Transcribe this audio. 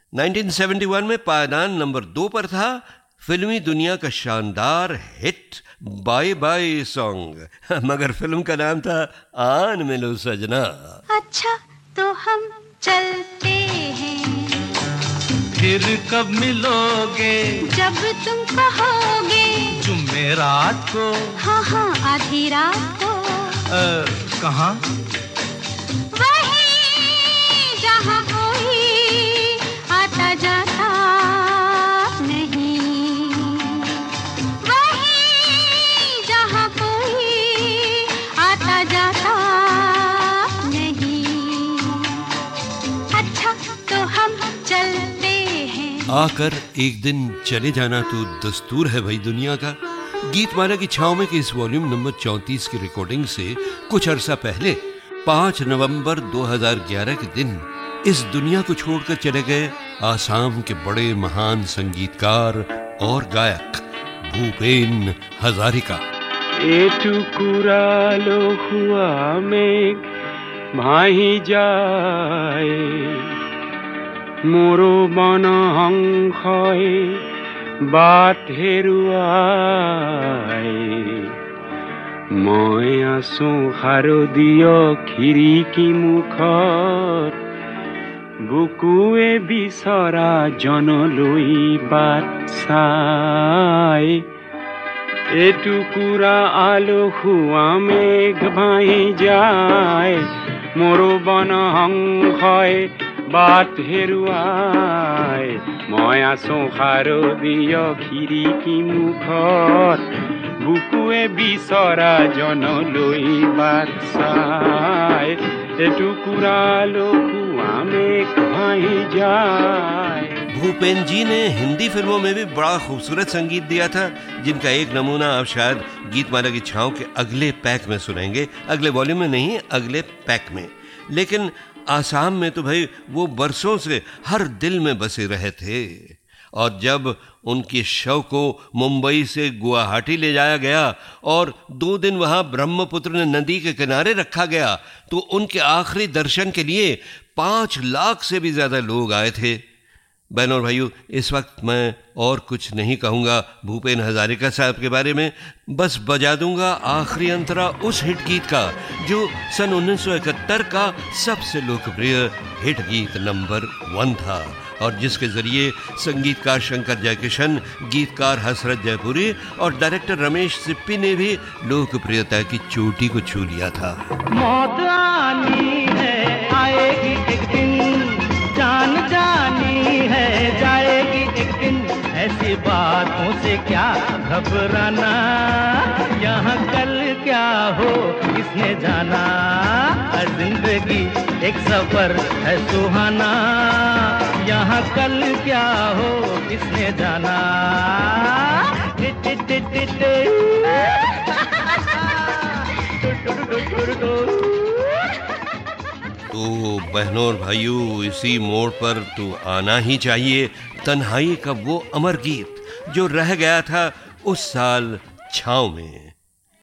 1971 में पायदान नंबर 2 पर था फिल्मी दुनिया का शानदार हिट बाय बाय सॉन्ग, मगर फिल्म का नाम था आन मिलो सजना। अच्छा तो हम चलते हैं, फिर कब मिलोगे? जब तुम कहोगे। जुमेरात को? हाँ हाँ आधी रात को। कहाँ? वहीं जहाँ कोई आता जाता नहीं, वहीं जहाँ कोई आता जाता नहीं। अच्छा तो हम चलते हैं। आकर एक दिन चले जाना तो दस्तूर है भाई दुनिया का। गीतमाला की छांव में के इस वॉल्यूम नंबर 34 की रिकॉर्डिंग से कुछ अरसा पहले 5 नवंबर 2011 के दिन इस दुनिया को छोड़कर चले गए आसाम के बड़े महान संगीतकार और गायक भूपेन हजारिका। एटुकुरालो हुआ मेघ भाही जाए, मोरो मन हंखय बात हेरुआए। मैं आसो शारदीय খিৰিকী মুখত, বুকুৱে বিচৰা জনলৈ বাট চাই। এটুকুৰা আলসুৱা মেঘ ভাহি যায়, মোৰো বন হংসই বাট হেৰুৱাই। মই আছো শাৰদীয় খিৰিকী মুখত, বুকুৱে বিচৰা জনলৈ বাট চাই। এটুকুৰা লহুৱা মেঘ ভাহি যায়। भूपेन जी ने हिंदी फिल्मों में भी बड़ा खूबसूरत संगीत दिया था, जिनका एक नमूना आप शायद गीतमाला की छांव के अगले पैक में सुनेंगे। अगले वॉल्यूम में नहीं, अगले पैक में। लेकिन आसाम में तो भाई वो बरसों से हर दिल में बसे रहे थे, और जब उनके शव को मुंबई से गुवाहाटी ले जाया गया और 2 दिन वहां ब्रह्मपुत्र नदी के किनारे रखा गया, तो उनके आखिरी दर्शन के लिए 5 लाख से भी ज्यादा लोग आए थे। बहनों और भाइयों, इस वक्त मैं और कुछ नहीं कहूँगा भूपेन हजारिका साहब के बारे में, बस बजा दूंगा आखिरी अंतरा उस हिट गीत का जो सन 1971 का सबसे लोकप्रिय हिट गीत नंबर 1 था, और जिसके जरिए संगीतकार शंकर जयकिशन, गीतकार हसरत जयपुरी और डायरेक्टर रमेश सिप्पी ने भी लोकप्रियता की चोटी को छू लिया था। मौत आनी है, आएगी एक दिन, जान जानी है, जाएगी एक दिन। ऐसी बातों से क्या घबराना, यहाँ कल क्या हो किसने जाना। जिंदगी एक सफर है सुहाना, यहाँ कल क्या हो किसने जाना। तो बहनों और भाइयों, इसी मोड़ पर तो आना ही चाहिए तन्हाई का वो अमर गीत जो रह गया था उस साल छाँव में।